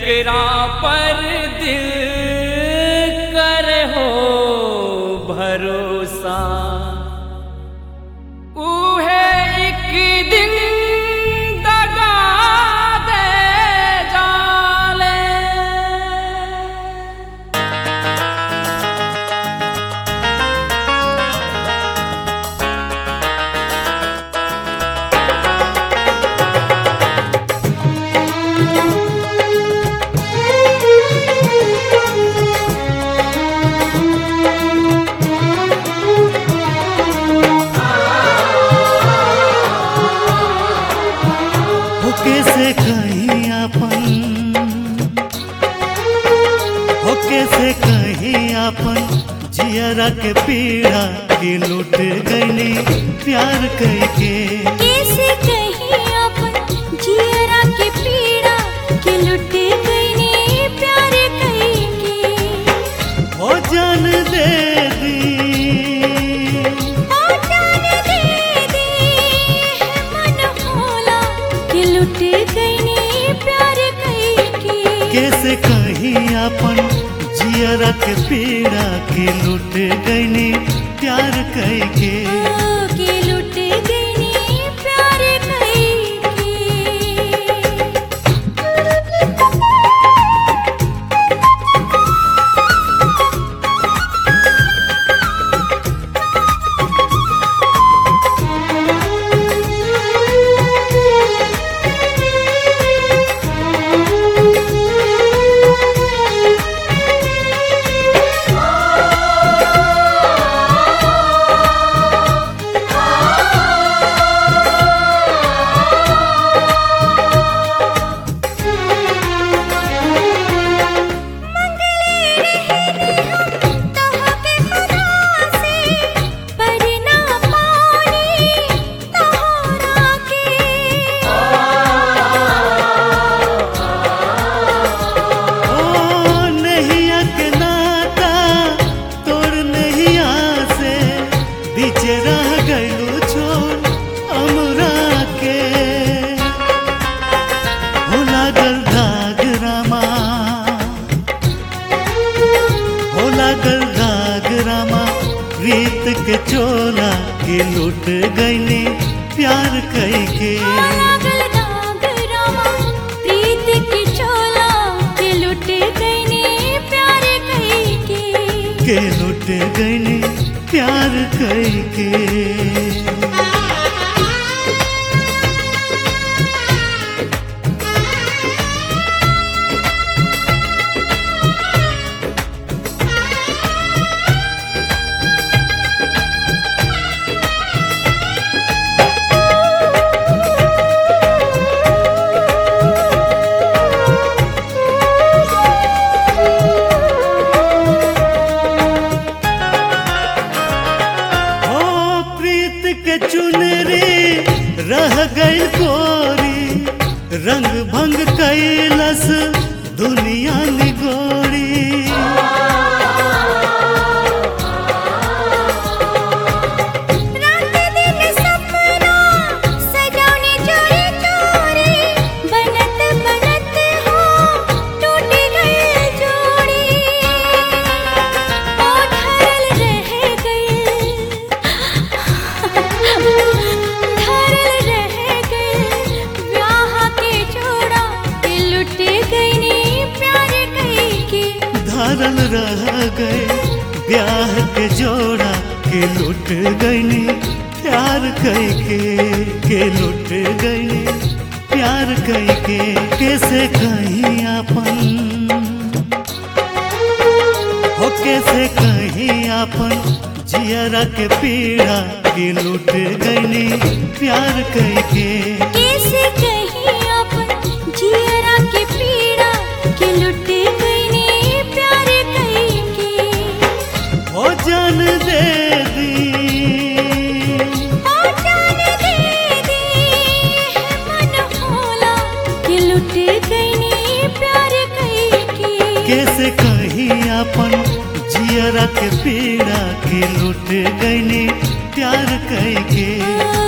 जेकरा पर दिल करे हो भरोसा उहे एक दिन दगा दे जाले। कैसे कहीं अपन कैसे कहीं अपन जियरा के पीड़ा के लुट गईली प्यार करके। कैसे कहीं अपन जियरा के पीड़ा के लुट गईली प्यार करके। हो जान दे दी मन होला के लुट गईली प्यार करके। कैसे कहीं अपन जियरा के पीड़ा के लुट गईली प्यार करके। के लुट गईली प्यार करके। प्रीत के चोला के लुट गईली प्यार करके। प्रीत के चोला के लुट गईली प्यार करके। के लुट गईली प्यार करके। के चुनरी रह गई कोरी रंग भंग कैलस दुनिया निगोरी। धरल रह गए ब्याह के जोड़ा के लुट गईली प्यार करके। के लुट गईली प्यार करके। कैसे कहीं अपन कैसे कहीं अपन जियरा के पीड़ा के लुट गईली प्यार करके। कैसे कहीं अपन जियरा के पीड़ा के लुट जान दे दी मन होला के लुट गईली प्यार करके। कैसे कहीं अपन जियरा के पीड़ा के लुट गईली प्यार करके।